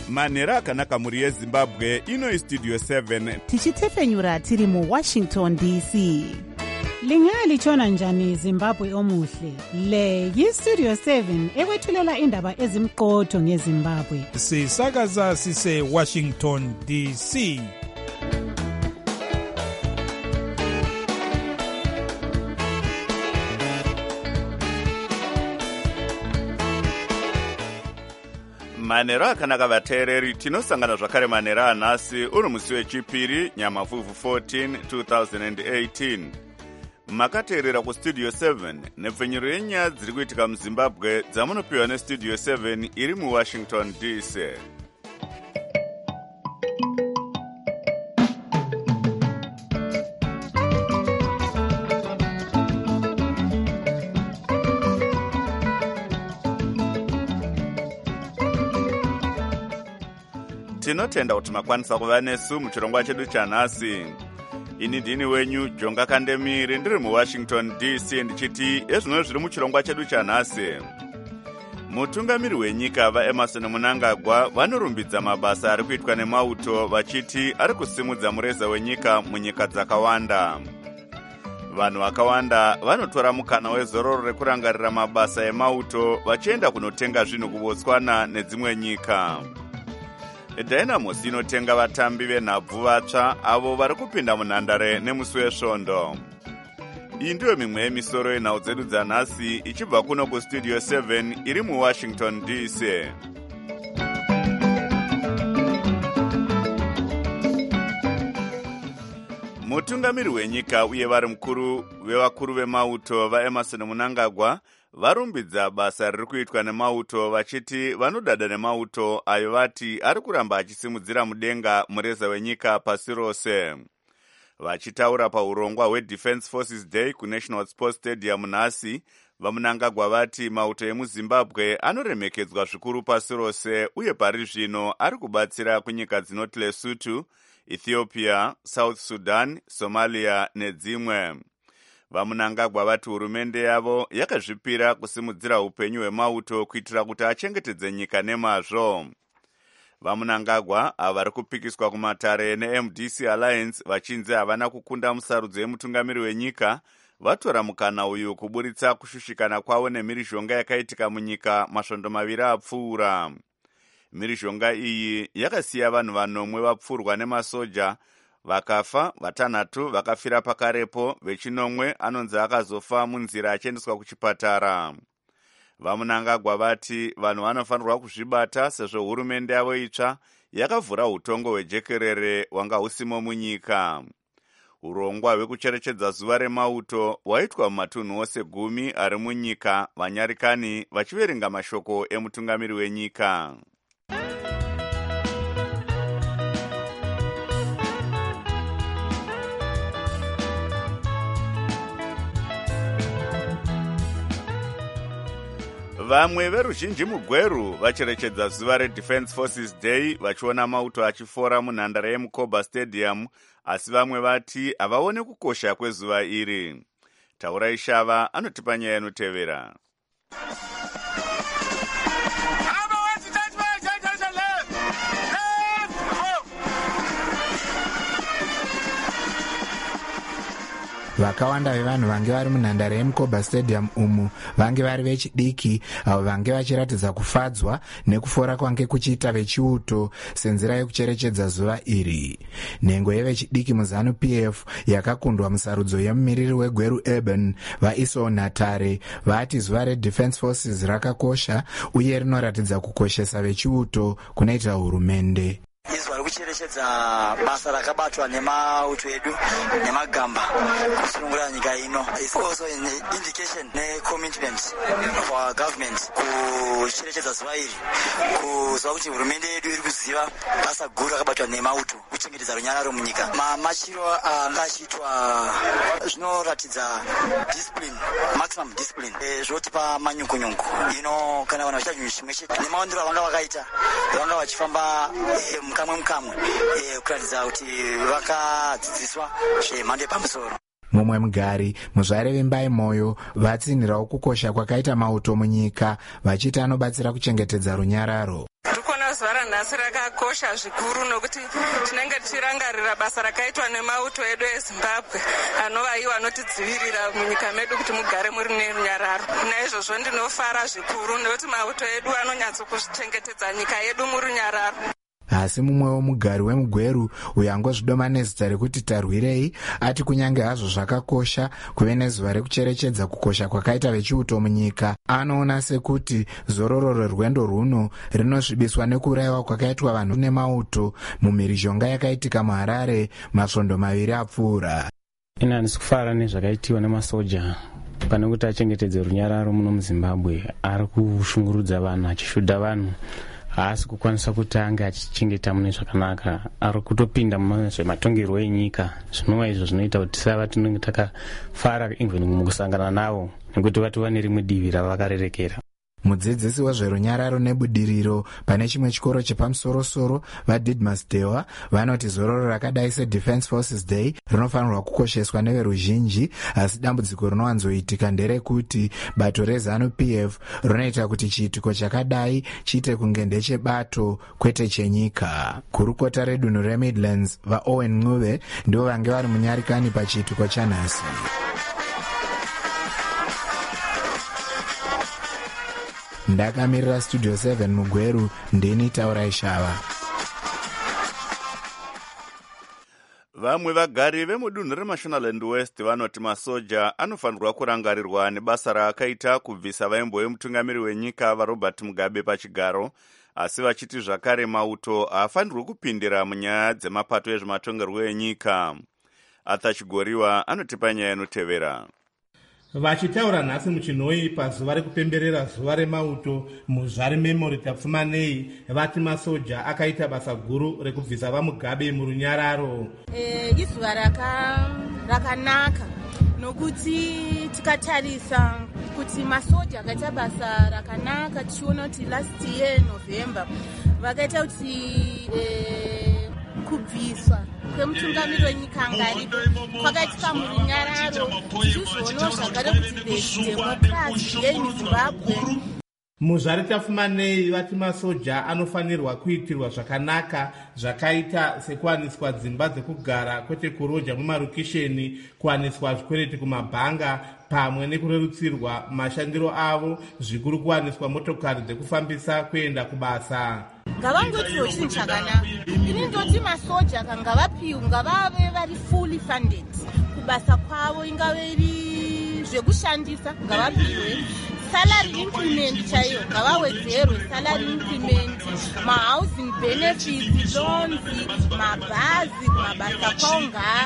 manhero akanaka muri yezimbabwe. Ino istudio 7 tichitefenyura tiri mu Washington DC. Lingalitshona njani Zimbabwe omuhle? Le yistudio 7 ekwethulela indaba ezimqotho ngeZimbabwe. Sisakaza sise Washington DC. manhero akanaka vateereri, tinosangana zvakare manhero anhasi uri musi wechipiri Nyamavhuvhu 14 2018. Makateerera kustudio 7 nepfenyuro yenyaya dziri kuitika muZimbabwe dzamunopiwa nestudio 7 iri muWashington DC. Tinotenda kuti makwanisa kuva nesu muchirongwa chedu chanhasi. Ini ndini wenyu Jonga Kandemire, ndiri muWashington DC, ndichiti ezvino zviri muchirongwa chedu chanhasi. Mutungamiri wenyika vaEmerson Mnangagwa vanorumbidza mabasa ari kuitwa nemauto vachiti ari kusimudza mureza wenyika munyika dzakawanda. Vanhu vakawanda vanotora mukana wezororo rekurangarira mabasa emauto vachienda kunotenga zvinhu kuBotswana nedzimwe nyika. Dynamos inotenga vatambi venhabvu vatsva avo vari kupinda munhandare nemusi wesvondo. Iyi ndiyo mimwe yemisoro yenhau dzedu dzanhasi ichibva kuno kustudio 7 iri muWashington DC. Mutungamiri wenyika uye vari mukuru vevakuru vemauto vaEmerson Mnangagwa varumbidza basa riri kuitwa nemauto vachiti vanodada nemauto ayo vati ari kuramba achisimudzira mudenga mureza wenyika pasi rose. Vachitaura paurongwa hweDefence Forces Day kuNational Sports Stadium nhasi, vaMnangagwa vati mauto emuZimbabwe anoremekedzwa zvikuru pasi rose uye pari zvino ari kubatsira kunyika dzinoti Lesotho, Ethiopia, South Sudan, Somalia nedzimwe. VaMnangagwa vati hurumende yavo yakazvipira kusimudzira upenyu hwemauto kuitira kuti achengetedze nyika nemazvo. VaMnangagwa ava vari kupikiswa kumatare neMDC Alliance vachinzi havana kukunda musarudzo yemutungamiri wenyika, vatora mukana uyu kuburitsa kushushikana kwavo nemhirizhonga yakaitika munyika masvondo maviri apfuura. Mhirizhonga iyi yakasiya vanhu vanomwe vapfurwa nemasoja, vakafa, vatanhatu vakafira pakarepo, vechinomwe anonzi akazofa munzira achiendeswa kuchipatara. VaMnangagwa vati vanhu vanofanirwa kuzvibata sezvo hurumende yavo itsva yakavhura utongo hwejekerere wanga husimo munyika. Urongwa hwekucherechedza zuva remauto hwaitwa mumatunhu ose 10 ari munyika, vanyarikani vachiverenga mashoko emutungamiri wenyika. Vamwe veruzhinji mugweru vacherechedza zuva reDefence Forces Day vachiona mauto achifora munhandare yeMukoba Stadium, asi vamwe vati havaone kukosha kwezuva iri. Taurai Shava anotipa nyaya inotevera. Vakawanda vevanhu vange vari munhandare yeMukoba Stadium umu vange vari vechidiki avo vange vachiratidza kufadzwa nekufora kwange kuchiita vechiuto senzira yekucherechedza zuva iri. Nhengo yevechidiki muZanu PF yakakundwa musarudzo yemumiriri wegweru Urban vaIsoo Natare vati zuva reDefence Forces rakakosha uye rinoratidza kukoshesa vechiuto kunoita hurumende. Izuva rekucherechedza basa rakabatwa nemauto edu nemagamba kusunungura nyika ino. It's also an indication necommitment of our government kucherechedza zuva iri, kuziva kuti hurumende yedu iri kuziva basa guru rakabatwa nemauto kuchengetedza runyararo munyika. Mamachiro anga achiitwa zvinoratidza discipline, maximum discipline, zvotipa manyukunyungu. Ino kana vanhu vachiita chinhu chimwe chete nemaondero avanga vakaita, vanga vachifamba mukamwe kuratidza kuti vakadzidziswa zvemhando yepamusoro. Mumwe mugari muzvare vembai moyo vatsinhirawo kukosha kwakaita mauto munyika vachiti anobatsira kuchengetedza runyararo. Tikona zuva ranhasi rakakosha zvikuru nokuti tinenge tichirangarira basa rakaitwa nemauto edu eZimbabwe anova iwo anotidzivirira munyika medu kuti mugare muri nerunyararo. Naizvozvo ndinofara zvikuru nekuti mauto edu anonyatsokuzvichengetedza nyika yedu murunyararo. Asi mumwe womugari weMugweru uyo angozvidoma nezita rekuti Tarwirei ati kunyange hazvo zvakakosha kuve nezuva rekucherechedza kukosha kwakaita vechiuto munyika, anoona sekuti zororo rwerwendo rwuno rinosvibiswa nekurayiwa kwakaitwa vanhu nemauto mumhirizhonga yakaitika muHarare masvondo 2 apfuura. Ina handisi kufara nezvakaitiwa nemasoja pane kuti achengetedze runyararo muno muZimbabwe. Ari kushungurudza vanhu, achishudha vanhu, haasi kukwanisa kuti ange achichengeta mune zvakanaka. Ari kutopinda muzvematongerwo enyika. Zvinova izvo zvinoita kuti tisava tinenge takafara even mukusangana navo nekuti vati vane rimwe divi ravakarerekera. Mudzidzisi wezverunyararo nebudiriro pane chimwe chikoro chepamusoro-soro vaDidmus Dewa vanoti zororo rakadai seDefence Forces Day rinofanirwa kukosheswa neveruzhinji, asi dambudziko rinowanzoitika nderekuti bato reZANU-PF rinoita kuti chiitiko chakadai chiite kunge ndechebato kwete chenyika. Kurukota redunhu reMidlands vaOwen Ncube ndivo vange vari munyarikani pachiitiko chanhasi. Ndakamirira Studio 7 Mugweru, ndini Taurai Shava. Vamwe vagari vemudunhu reMashonaland West vanoti masoja anofanirwa kurangarirwa nebasa raakaita kubvisa vaimbo vemutungamiri wenyika vaRobert Mugabe pachigaro, asi vachiti zvakare mauto haafanirwi kupindira munyaya dzemapato ezvematongerwo enyika. Arthur Chigoriwa anotipa nyaya inotevera. Vachitaura nhasi muChinoi pazuva rekupemberera zuva remauto muZvare Memory Tapfumanei, vati masoja akaita basa guru rekubvisa vaMugabe murunyararo. Izuva rakanaka nokuti tikatarisa kuti masoja akaita basa rakanaka, tichiona kuti last year November vakaita kuti kubviswa kwemutungamiri wenyika ngaripo kwakaitika murunyararo, tichizoonawo zvakare kuti democracy yeZimbabwe. muZvare Tapfumanei vati masoja anofanirwa kuitirwa zvakanaka zvakaita sekuwaniswa dzimba dzekugara kwete kuroja mumarokesheni, kuwaniswa zvikwereti kumabhanga pamwe nekurerutsirwa mashandiro avo, zvikuru kuwaniswa motokari dzekufambisa kuenda kubasa. Ngavangotiwo chinhu chakanaka. Ini ndoti masoja kangavapiwe ngavave vari fully funded kubasa kwavo, ingave iri zvekushandisa ngavapiwe salary increment chaiyo, ngavawedzerwe salary increment, mahousing benefits, loans, mabhazi kumabasa kwavo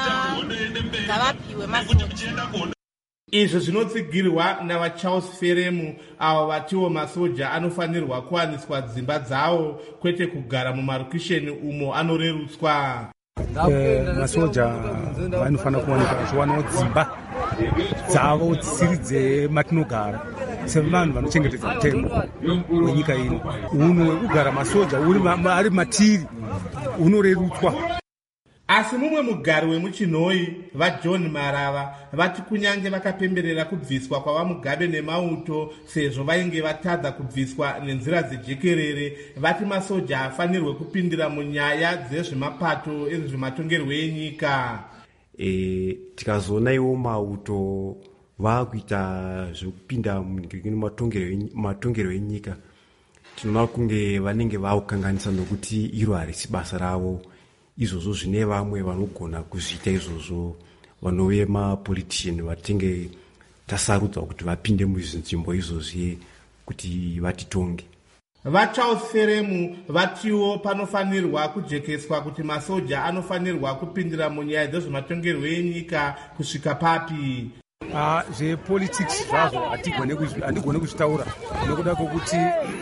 ngavapiwe masoja. Izvo zvinotsigirwa navaCharles Feremu avo vatiwo masoja anofanirwa kuwaniswa dzimba dzavo kwete kugara mumarokesheni umo anorerutswa. Masoja vanofanira kuwanikwa vachowanawo dzimba dzavo dzisiri dzematinogara sevanhu vanochengetedza mutemo wenyika ino. Uno wekugara masoja ari matiri unorerutswa. Asi mumwe mugari wemuChinoi vaJohn Marava vati kunyange vakapemberera kubviswa kwavaMugabe nemauto sezvo vainge vatadza kubviswa nenzira dzejekerere, vati masoja afanirwe kupindira munyaya dzezvemapato ezvematongerwo enyika. Tikazoona iwo mauto vakuita zvekupinda mumatongero enyika, tinoona kunge vanenge vakukanganisa nokuti iro harisi basa ravo. Izvozvo zvine vamwe vanogona kuzviita izvozvo, vanove mapolitician vatenge tasarudzwa kuti vapinde muzvinzvimbo izvozvi kuti vatitonge. VaCharles Feremu vatiwo panofanirwa kujekeswa kuti masoja anofanirwa kupindira munyaya dzezvematongerwo enyika kusvika papi. Zvepolitics zvazvo handigone kuzvitaura nekuda kwokuti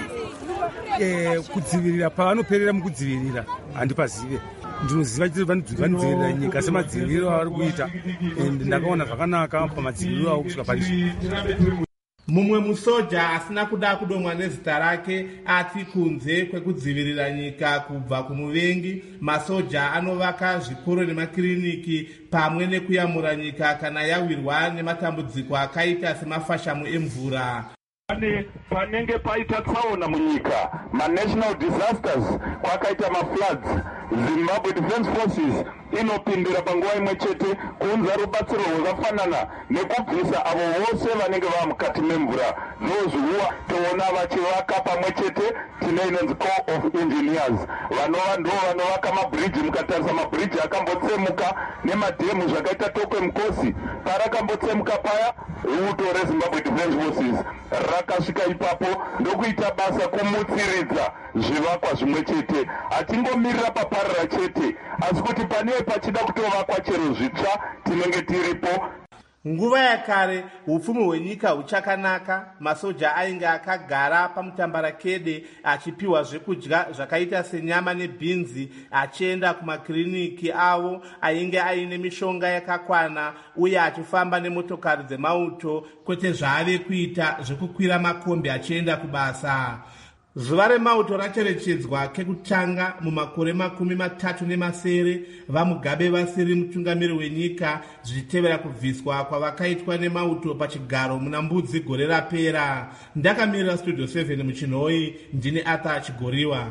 kudzivirira pavanoperera mukudzivirira handipazive. Ndinoziva kuti vanodzivirira nyika semadziviriro avari kuita, ndakaona zvakanaka pamadziviriro avo kusvika parizvo. Mumwe musoja asina kuda kudomwa nezita rake ati kunze kwekudzivirira nyika kubva kumuvengi, masoja anovaka zvikoro nemakiriniki pamwe nekuyamura nyika kana yawirwa nematambudziko akaita semafashamu emvura. panenge paita tsaona munyika, national disasters, kwakaita floods, Zimbabwe Defense Forces inopindira panguva imwe chete kuunza rubatsiro rwakafanana nekubvisa avo vose vanenge vava mukati memvura. Those who toona vachivaka pamwe chete tine inonzi Corps of Engineers vanova ndo vanovaka mabridge. Mukatarisa mabridge akambotsemuka nemadhemu zvakaita Tokwe Mukosi parakambotsemuka paya, ruto reZimbabwe Defense Forces rakasvika ipapo ndokuita basa kumutsiridza zvivakwa zvimwe chete. Hatingomirira paparara chete, asi kuti pane pachida kutovakwa chero zvitsva tinenge tiripo. Nguva yakare upfumi hwenyika huchakanaka, masoja ainge akagara pamutambarakede achipiwa zvekudya zvakaita senyama nebhinzi, achienda kumakiriniki avo ainge aine mishonga yakakwana, uye achifamba nemotokari dzemauto, kwete zvaave kuita zvekukwira makombi achienda kubasa. Zuva remauto racherechedzwa kekutanga mumakore 37 vaMugabe vasiri mutungamiri wenyika, zvichitevera kubviswa kwavakaitwa nemauto pachigaro muna Mbudzi gore rapera. Ndakamirira Studio 7 muchinhoi, ndine Arthur Chigoriwa.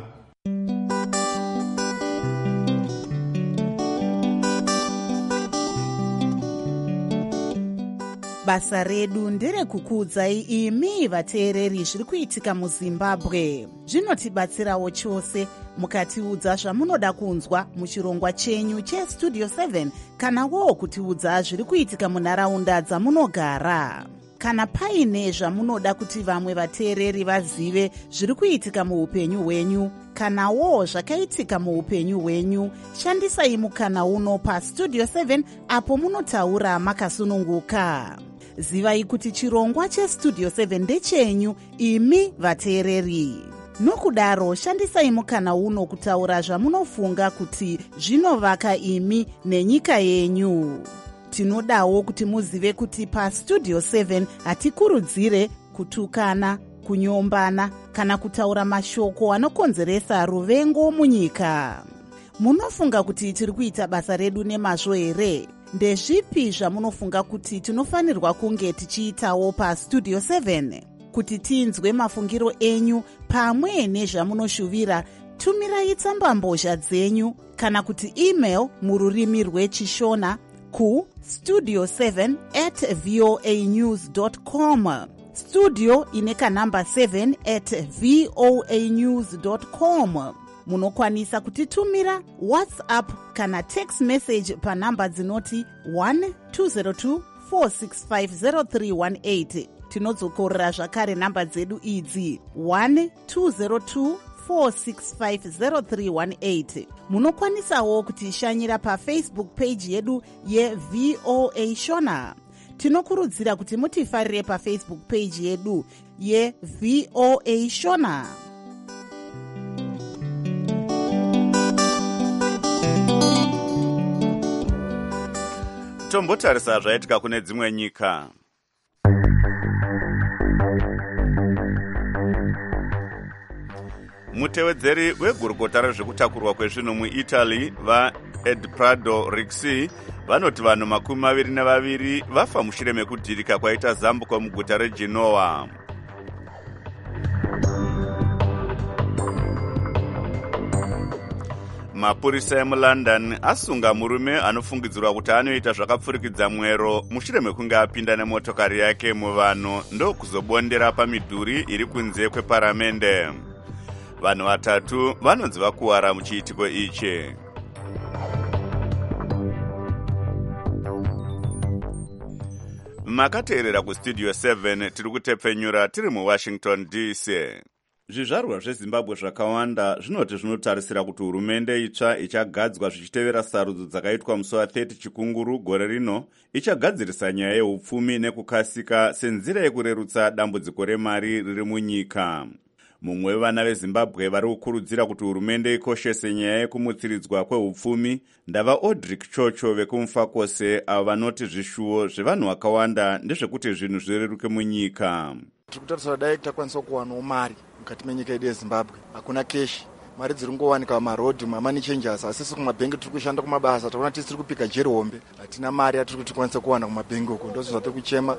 Basa redu nderekukuudzai imi vateereri zviri kuitika muZimbabwe. Zvinotibatsirawo chose mukatiudza zvamunoda kunzwa muchirongwa chenyu cheStudio 7, kanawo kutiudza zviri kuitika munharaunda dzamunogara. Kana paine zvamunoda kuti vamwe vateereri vazive zviri kuitika muupenyu hwenyu, kanawo zvakaitika muupenyu hwenyu, shandisai mukana uno paStudio 7 apo munotaura makasununguka. Zivai kuti chirongwa cheStudio 7 ndechenyu imi vateereri. Nokudaro shandisai mukana uno kutaura zvamunofunga kuti zvinovaka imi nenyika yenyu. Tinodawo kuti muzive kuti paStudio 7 hatikurudzire kutukana, kunyombana kana kutaura mashoko anokonzeresa ruvengo munyika. Munofunga kuti tiri kuita basa redu nemazvo here? Ndezvipi zvamunofunga kuti tinofanirwa kunge tichiitawo paStudio 7? Kuti tinzwe mafungiro enyu pamwe nezvamunoshuvira, tumirai tsambambozha dzenyu kana kuti email mururimi rweChishona ku studio7@voanews.com. Studio ine kanamba 7@voanews.com. Munokwanisa kutitumira WhatsApp kana text message panamba dzinoti 1202-465-0318. Tinodzokorera zvakare namba dzedu idzi 1202-465-0318. Munokwanisawo kutishanyira paFacebook page yedu yeVOA Shona. Tinokurudzira kuti mutifarire paFacebook page yedu yeVOA Shona. Tombotarisa zvaitika kune dzimwe nyika. Mutevedzeri wegurukota rezvekutakurwa kwezvinhu muItaly vaEdprado Rixi vanoti vanhu 22 vafa mushure mekudhirika kwaita zambuko muguta reGenoa. Mapurisa emuLondon asunga murume anofungidzirwa kuti anoita zvakapfurikidza mwero mushure mekunge apinda nemotokari yake muvanhu ndokuzobondera pamidhuri iri kunze kweparamende. Vanhu 3 vanonzi vakuwara muchiitiko ichi. Makateerera kuStudio 7 tiri kutepfenyura tiri muWashington DC. Zvizvarwa zveZimbabwe zvakawanda zvinoti zvinotarisira kuti hurumende itsva ichagadzwa zvichitevera sarudzo dzakaitwa musi wa30 Chikunguru gore rino ichagadzirisa nyaya yeupfumi nekukasika senzira yekurerutsa dambudziko remari riri munyika. Mumwe wevana veZimbabwe vari kukurudzira kuti hurumende ikoshese nyaya yekumutsiridzwa kweupfumi ndava Odrick Chocho vekumufakose avo vanoti zvishuwo zvevanhu vakawanda ndezvekuti zvinhu zvireruke munyika. Tiri kutarisira dai takwanisa kuwanawo mari mukati menyika yedu yeZimbabwe. Hakuna keshi, mari dziri kungowanika pamarodhi mamani changers, asi sisi kumabhengi tiri kushanda kumabasa taona tiri kupika jeri hombe, hatina mari yatiri kuti tikwanise kuwana kumabhengi uko. Ndozvo zvatiri kuchema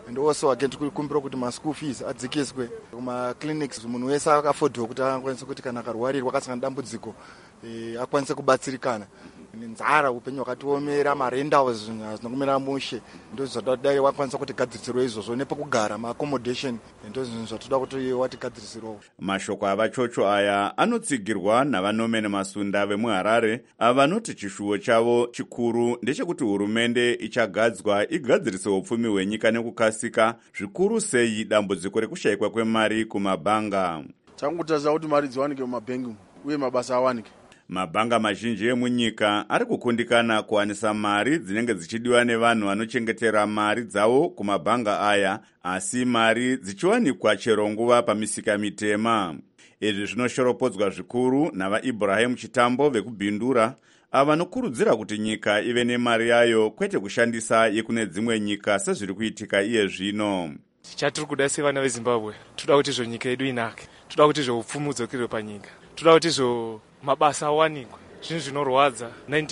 and also again tiri kukumbira kuti maschool fees adzikiswe kumaclinics munhu wese akafodhiwa kuti akwanise kuti kana akarwarirwa akasangana dambudziko akwanise kubatsirikana. Nenzara upenyu wakatiomera marentals zvinokumira mushe ndozvatodai wakwanisa kuti gadzirisirwe izvozvo nepekugara maaccommodation ndozvinhu zvatoda kuti watigadzirisirwawo. Mashoko avachocho aya anotsigirwa navanome nemasunda vemuHarare vanoti chishuwo chavo chikuru ndechekuti hurumende ichagadzwa igadzirise upfumi hwenyika nekukasika, zvikuru sei dambudziko rekushayikwa kwemari kumabhanga. Changutaza kuti mari dziwanike mumabhengi uye mabasa awanike. Mabhanga mazhinji emunyika ari kukundikana kuwanisa mari dzinenge dzichidiwa nevanhu vanochengetera mari dzavo kumabhanga aya, asi mari dzichiwanikwa chero nguva pamisika mitema. Izvi zvinoshoropodzwa zvikuru navaIbrahim Chitambo vekubhindura vanokurudzira kuti nyika ive nemari yayo kwete kushandisa yekune dzimwe nyika sezviri kuitika iye zvino. Chatiri kuda sevana veZimbabwe, toda kuti nyika yedu inake, toda kuti upfumi udzokere panyika, toda kuti mabasa awanikwe. Zvinhu zvinorwadza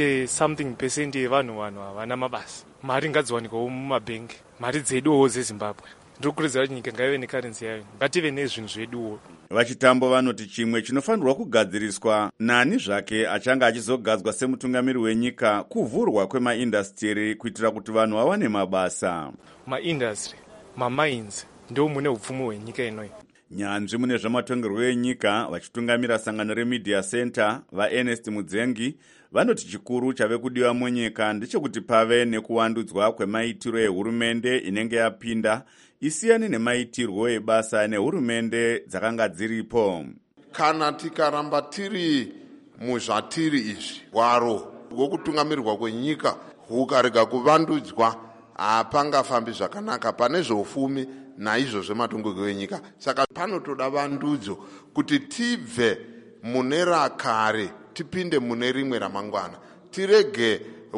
90% yevanhu havana mabasa. Mari ngadziwanikwewo mumabhengi, mari dzeduwo dzeZimbabwe. Ndiri kukurudzira kuti nyika ngaive nekarenzi yayo, ngative nezvinhu zveduwo. Vachitambo vanoti chimwe chinofanirwa kugadziriswa nani zvake achange achizogadzwa semutungamiri wenyika kuvhurwa kwemaindastiri kuitira kuti vanhu vawane mabasa. Maindastri, mamains ndo mune upfumi hwenyika inoyi. Nyanzvi mune zvamatongerwo enyika vachitungamira sangano reMedia Center vaErnest Mudzengi vanoti chikuru chave kudiwa munyika ndechekuti pave nekuwandudzwa kwemaitiro ehurumende inenge yapinda isiyane nemaitirwo ebasa nehurumende dzakanga dziripo. Kana tikaramba tiri muzvatiri izvi, hwaro hwokutungamirwa kwenyika hukarega kuvandudzwa hapangafambi zvakanaka pane zveupfumi naizvo zvematongerwo enyika. Saka panotoda vandudzo kuti tibve mune rakare tipinde mune rimwe ramangwana, tirege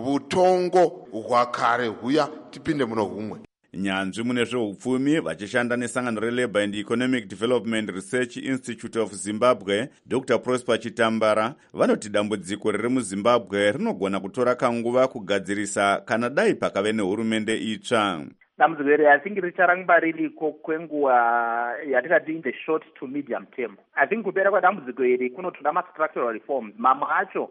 utongo hwakare huya tipinde muno humwe. Nyanzvi mune zveupfumi vachishanda nesangano reLabour and Economic Development Research Institute of Zimbabwe, Dr. Prosper Chitambara vanoti dambudziko riri muZimbabwe rinogona kutora kanguva kugadzirisa kana dai pakave nehurumende itsva. Dambudziko iri I think richaramba ririko kwenguva yatingati in the short to medium term. I think kupera kwedambudziko iri kunotoda ma-structural reforms. Mamwe acho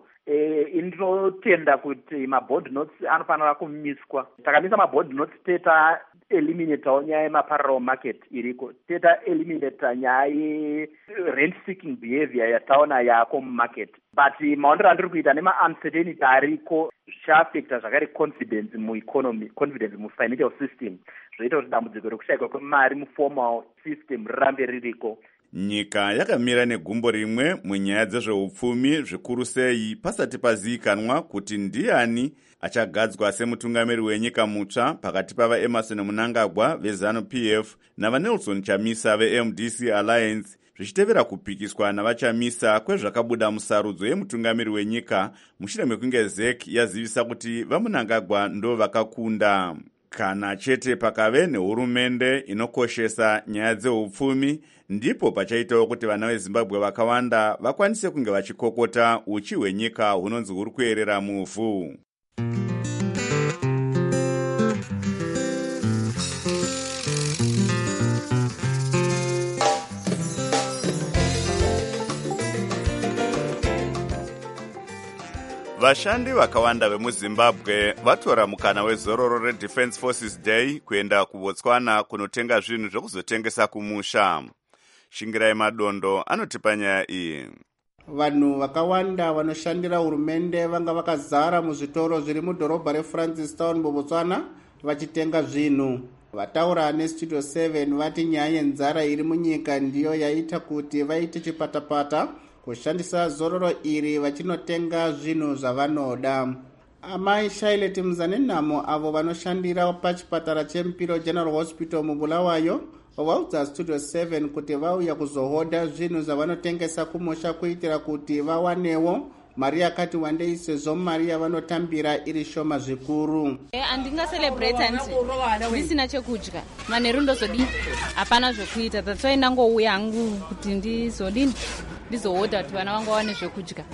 inotenda kuti maboard notes anofanira kumiswa. Takamisa maboard notes teta eliminata nyaya yemaparallel market iriko, teta eliminata nyaya ye-rent seeking behavior yataona yako mumarket. But maondero andiri kuita nema-uncertainty ariko zvichaafecta zvakare confidence mueconomy, confidence mufinancial system, zvoita kuti dambudziko rekushayikwa kwemari muformal system rirambe ririko. Nyika yakamira negumbo rimwe munyaya dzezveupfumi zvikuru sei pasati pazivikanwa kuti ndiani achagadzwa semutungamiri wenyika mutsva pakati pavaEmmerson Mnangagwa veZanu-PF navaNelson Chamisa veMDC Alliance, zvichitevera kupikiswa navachamisa kwezvakabuda musarudzo yemutungamiri wenyika mushure mekunge ZEC yazivisa kuti vaMnangagwa ndo vakakunda. Kana chete pakave nehurumende inokoshesa nyaya dzeupfumi, ndipo pachaitawo kuti vana veZimbabwe vakawanda vakwanise kunge vachikokota uchi hwenyika hunonzi huri kuerera muvhu. Vashandi vakawanda vemuZimbabwe vatora mukana wezororo reDefense Forces Day kuenda kuBotswana kunotenga zvinhu zvekuzotengesa kumusha. Shingirai Madondo anotipa nyaya iyi. Vanhu vakawanda vanoshandira hurumende vanga vakazara muzvitoro zviri mudhorobha reFrancistown muBotswana vachitenga zvinhu. Vataura neStudio 7 vati nyaya yenzara iri munyika ndiyo yaita kuti vaite chipatapata kushandisa zororo iri vachinotenga zvinhu zvavanoda. Amai Shailet Mzanenamo avo vanoshandira pachipatara cheMpilo General Hospital muBulawayo vaudza Studio 7 kuti vauya kuzohoda zvinhu zvavanotengesa kumusha kuitira kuti vawanewo mari yakati wandei sezvo mari yavanotambira iri shoma zvikuru. Andinga celebrate hanzi ndisina chekudya manheru ndozodini hapana zvokuita, that's why ndangouya hangu kuti ndizodini ndizohoda kuti vana vangu vawane zvekudya.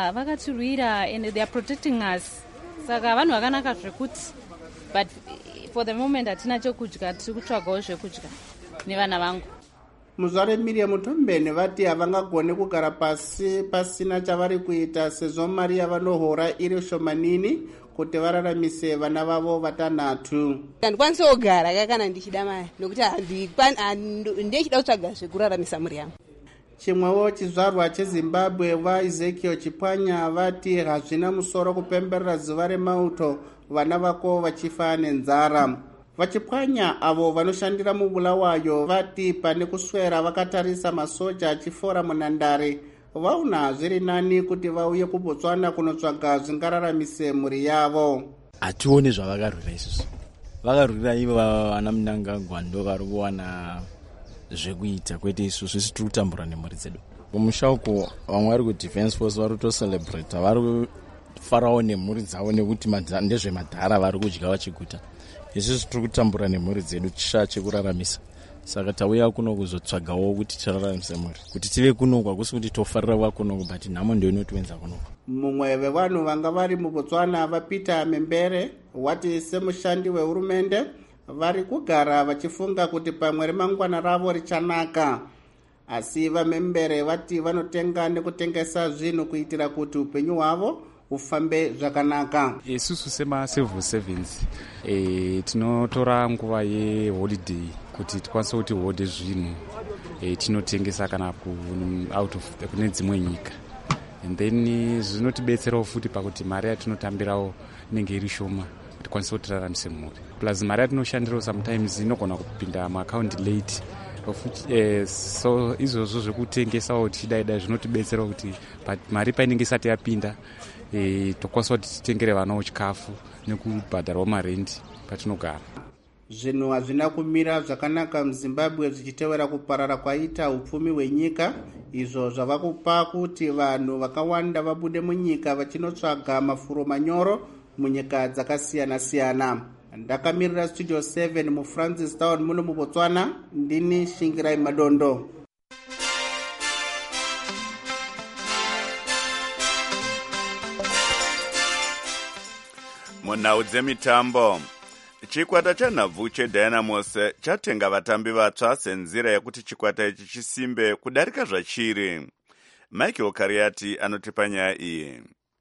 Vakatirwira and they are protecting us, saka vanhu vakanaka zvekuti, but for the moment hatina chokudya, tiri kutsvagawo zvekudya nevana vangu. Muzvare Miriam Tombeni vati havangagone kugara pasi pasina chavari kuita sezvo mari yavanohora iri shomanini kuti vararamise vana vavo vatanhatu. Handikwanisi kugara kana ndichida mari nokuti ndechida kutsvaga zvekuraramisa mhuri yangu. Chimwewo chizvarwa cheZimbabwe vaEzekiel Chipwanya vati hazvina musoro kupemberera zuva remauto vana vako vachifa nenzara. Vachipwanya avo vanoshandira muBulawayo vati pane kuswera vakatarisa masoja achifora munhandare vauna zviri nani kuti vauye kuBotswana kunotsvaga zvingararamisa mhuri yavo. Hationi zvavakarwira isusu. Vakarwira ivo vana Mnangagwa ndo vari kuwana zvekuita, kwete isusu tiri kutambura nemhuri dzedu. Kumusha uko vamwe vari kuDefence Force vari kutocelebrata, vari kufarawo nemhuri dzavo nekuti ndezvemadhara vari kudya vachiguta. Isusu tiri kutambura nemhuri dzedu chisha chekuraramisa. Saka tauya kuno kuzotsvagawo kuti tiraramise mhuri. Kuti tive kuno hakusi kuti tofarira kuno, but nhamo ndio inotiwenza kuno. Mumwe wevanhu vanga vari muBotswana vaPeter Membere wati semushandi wehurumende vari kugara vachifunga kuti pamwe remangwana ravo richanaka. Asi vaMembere vati vanotenga nekutengesa zvinhu kuitira kuti upenyu hwavo ufambe zvakanaka. Isusu sema-civil servants tinotora nguva yeholiday kuti tikwanise kuti hode zvinhu tinotengesa kana kune dzimwe nyika. And then zvinotibetserawo futi pakuti mari yatinotambirawo inenge iri shoma tikwanise kuti tiraramise mhuri. Plus mari yatinoshandirawo sometimes inogona kupinda muaccount late. So izvozvo zvekutengesawo tichidaida zvinotibetsera kuti mari painenge isati yapinda tokwanisa kuti titengere vanawo chikafu nekubhadharawo marendi patinogara. Zvinhu hazvina kumira zvakanaka muZimbabwe zvichitevera kuparara kwaita upfumi hwenyika, izvo zvava kupa kuti vanhu vakawanda vabude munyika vachinotsvaga mafuro manyoro munyika dzakasiyana-siyana. Ndakamirira Studio 7 muFrancistown muno muBotswana, ndini Shingirai Madondo. Munhau dzemitambo, chikwata chanhabvu cheDynamos chatenga vatambi vatsva senzira yekuti chikwata ichi chisimbe kudarika zvachiri. Michael Kariati anotipa nyaya iyi.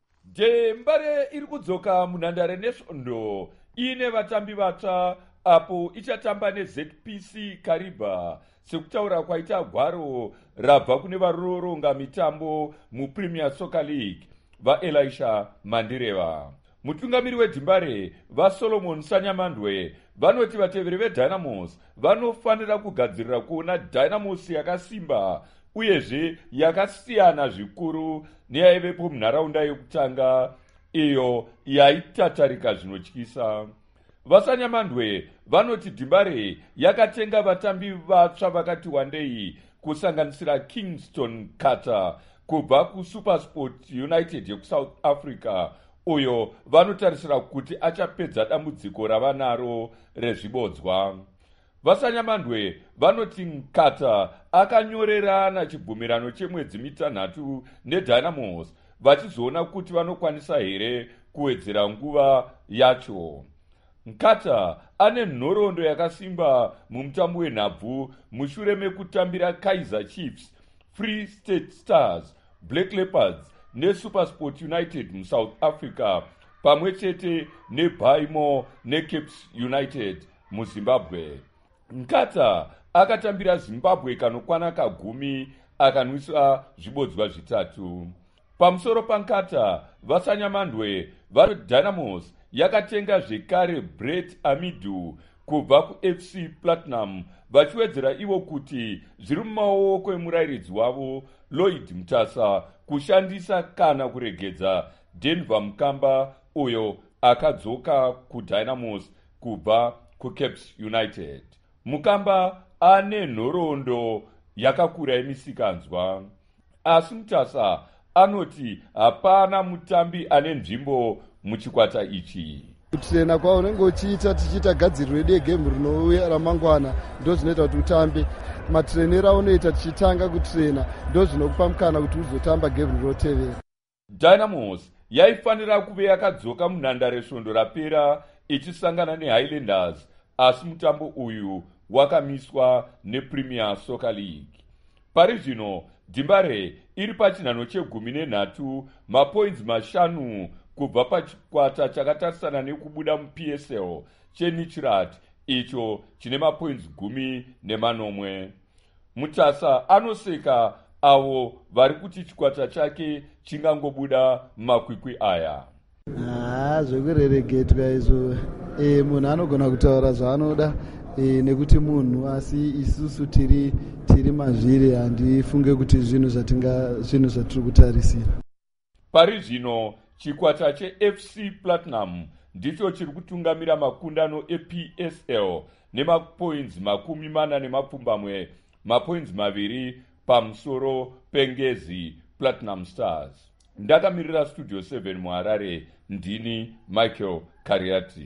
Dembare iri kudzoka munhandare nesvondo ine vatambi vatsva apo ichatamba neZPC Kariba sekutaura kwaita gwaro rabva kune varoronga mitambo muPremier Soccer League vaElisha Mandireva. Mutungamiri weDhimbare vaSolomon Sanyamandwe vanoti vateveri veDynamos vanofanira kugadzirira kuona Dynamos yakasimba uyezve yakasiyana zvikuru neyaivepo munharaunda yekutanga iyo yaitatarika zvinotyisa. VaSanyamandwe vanoti Dhimbare yakatenga vatambi vatsva vakati wandei kusanganisira Kingston Carter kubva kuSupersport United yekuSouth Africa uyo vanotarisira kuti achapedza dambudziko ravanaro rezvibodzwa. VaSanyamandwe vanoti Carter akanyorerana chibvumirano chemwedzi mitanhatu neDynamos vachizoona kuti vanokwanisa here kuwedzera nguva yacho. Carter ane nhoroondo yakasimba mumutambo wenhabvu mushure mekutambira Kaizer Chiefs, Free State Stars, Black Leopards neSupersport United muSouth Africa pamwe chete neBaimo neCapes United muZimbabwe. Carter akatambira Zimbabwe kanokwana kagumi akanwisa zvibodzwa zvitatu. Pamusoro paNkata, VaSanyamandwe vari Dynamos yakatenga zvekare Brett Amidu kubva kuFC Platinum vachiwedzera ivo kuti zviri mumaoko emurairidzi wavo Lloyd Mutasa kushandisa kana kuregedza Denver Mukamba uyo akadzoka kuDynamos kubva kuCapes United. Mukamba ane nhoroondo yakakura yemisikanzwa, asi Mutasa anoti hapana mutambi ane nzvimbo muchikwata ichi. Kutrena kwaunenge uchiita tichiita gadziriro yedu yegemu rinouya ramangwana ndo zvinoita kuti utambe. Matrenera aunoita tichitanga kutrena ndo zvinokupa mukana kuti uzotamba gemu rinotevera. Dynamos yaifanira kuve yakadzoka munhandare svondo rapera ichisangana nehighlanders, asi mutambo uyu wakamiswa nepremier soccer league. Pari zvino Dimbare iri pachinhano che13 mapoints 5 kubva pachikwata chakatarisana nekubuda muPSL cheNichirat icho chine mapoints 10. Mutasa anoseka avo vari kuti chikwata chake chingangobuda makwikwi aya. Zvekureregetwa izvo munhu anogona kutaura zvaanoda nekuti munhu, asi isusu tiri mazviri handifunge kuti zvinhu zvatiri kutarisira. Pari zvino chikwata cheFC Platinum ndicho chiri kutungamira makundano ePSL nemapoints 40 mapoints 2 pamusoro pengezi Platinum Stars. Ndakamirira Studio 7 muHarare, ndini Michael Kariati.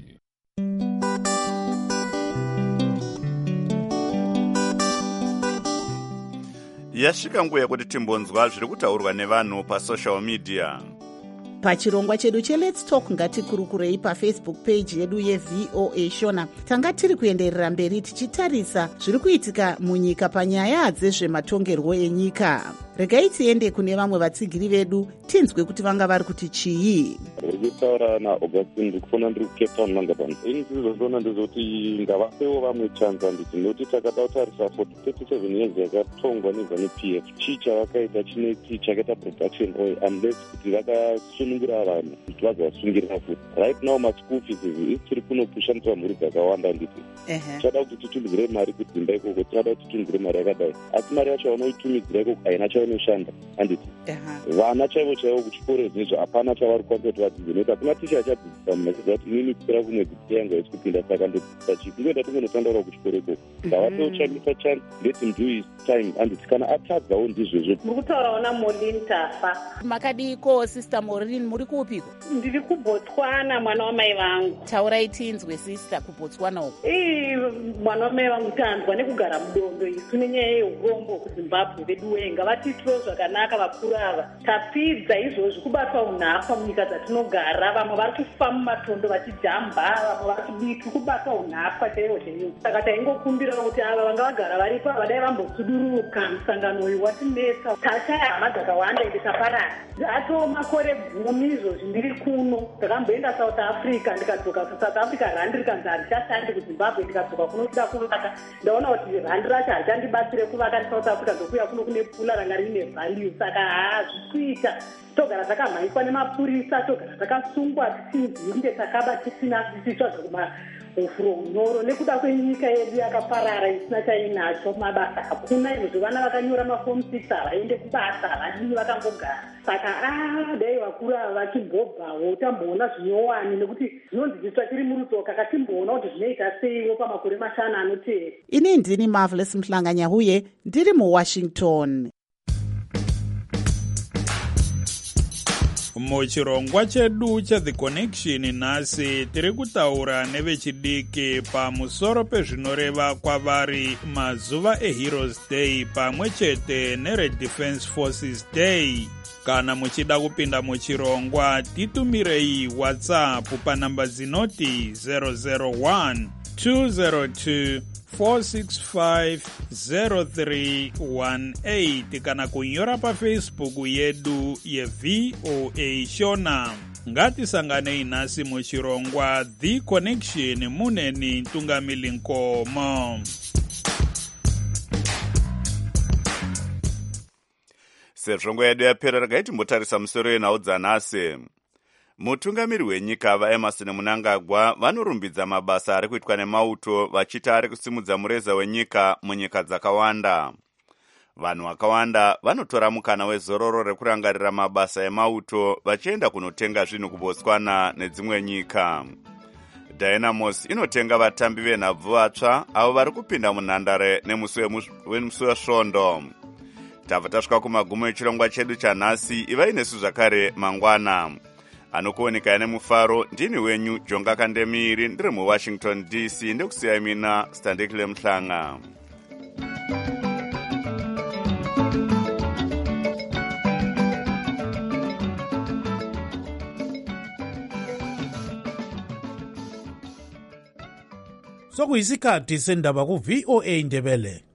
Yasvika nguva yekuti timbonzwa zviri kutaurwa nevanhu pasocial media. Pachirongwa chedu cheLet's Talk ngatikurukurei pafacebook page yedu yeVOA Shona. Tanga tiri kuenderera mberi tichitarisa zviri kuitika munyika panyaya dzezvematongerwo enyika. Regai tiende kune vamwe vatsigiri vedu tinzwe kuti vanga vari kuti chii. Ndikutaura naAugustine ndikufona ndiri kuCape Town manga pano. Ini ndizozviona ndizoti ngavapewo vamwe chance handiti nekuti takada kutarisa for 37 years yakatongwa neZANU-PF. Chii chavakaita chineti chakaita production oil unless kuti vakasunungura vanhu kuti vazovasungirira futi. Right now maschool fees tiri kunokushandisa mhuri dzakawanda handiti. Tichada kuti titumidzire mari kudzimba ikoko, tichada kuti titumidzire mari yakadai. Asi mari yacho vanoitumidzira ikoko haina chainoshanda handiti. Vana chaivo kuchikoro zvinezvo hapana chavari kukwanisa kuti vadzidze nekuti hakuna ticha achadzidzisa mumachiza kuti inini kupera kumwe dzidzo yangu haisi kupinda saka ndodzidzisa chii kungoenda tongonotandaura kuchikoro ikoko. Ngavapewo chamisa chance, let him do his time handiti kana atadzawo ndizvozvo. Muri kutaurawo naMaureen Tafa. Makadiko sister Maureen, muri kuupiko? Ndiri kuBotswana, mwana wamai vangu. Taurai tinzwe sister kuBotswana uko. Mwana wamai vangu tanzwa nekugara mudondo isu nenyaya yeurombo kuZimbabwe vedu wenga vatitiro zvakanaka vakuru ava. Tapidza izvozvi kubatwa unhapwa munyika dzatinogara, vamwe vari kufa mumatondo vachijamba, vamwe vari kudiki kubatwa unhapwa chaivo chaivo. Saka taingokumbira kuti ava vanga vagara varipo vadai vambosuduruka musangano uyu watinetsa. Tashaya hama dzakawanda ende taparara. Atoo makore 10 izvozvi ndiri kuno. Ndakamboenda South Africa ndikadzoka kuSouth Africa randi rikanzi harichashandi kuZimbabwe ndikadzoka kuno kuda kuvaka. Ndaona kuti randi racho harichandibatsire kuvaka kuSouth Africa ndokuya kuno kune pfula ranga rine value. Saka zvikuita togara takamhaiswa nemapurisa, togara takasungwa tisinzinde takaba tisina tisitsva zvekumaofuro unyoro nekuda kwenyika yedu yakaparara isina chainacho mabasa hakuna. Izvozvo vana vakanyora maform 6 havaende kubasa, havadini vakangogara. Saka dai vakuru ava vachimbobvawo tamboona zvinyowani nekuti zvinonzwiswa tiri murutsoka katimboona kuti zvinoita seiwo pamakore 5 anotevera. Ini ndini Marvelous Mhlanganyahuye ndiri muWashington. Muchirongwa chedu cheThe Connection nhasi tiri kutaura nevechidiki pamusoro pezvinoreva kwavari mazuva eHeroes Day pamwe chete neRed Defense Forces Day. Kana muchida kupinda muchirongwa titumirei WhatsApp panamba zinoti 001 202 4650318 kana kunyora paFacebook yedu yeVOA Shona. Ngatisanganei nhasi muchirongwa The Connection muneni Ntungamili Nkomo. Sezvo yedu yapera regai timbotarisa musoro yenhau dzanhasi. Mutungamiri wenyika vaEmmerson Mnangagwa vanorumbidza mabasa ari kuitwa nemauto vachiti ari kusimudza mureza wenyika munyika dzakawanda. Vanhu vakawanda vanotora mukana wezororo rekurangarira mabasa emauto vachienda kunotenga zvinhu kuBotswana nedzimwe nyika. Dynamos inotenga vatambi venhabvu vatsva avo vari kupinda munhandare nemusi wesvondo. Tabva tasvika kumagumo echirongwa chedu chanhasi. Ivai nesu zvakare mangwana. Anokuoneka nemufaro ndini wenyu Jonga Kandemiri ndiri muWashington DC ndekusiyai mina Standekile Mhlanga. sokuyisikhathi sendaba ku-VOA Ndebele.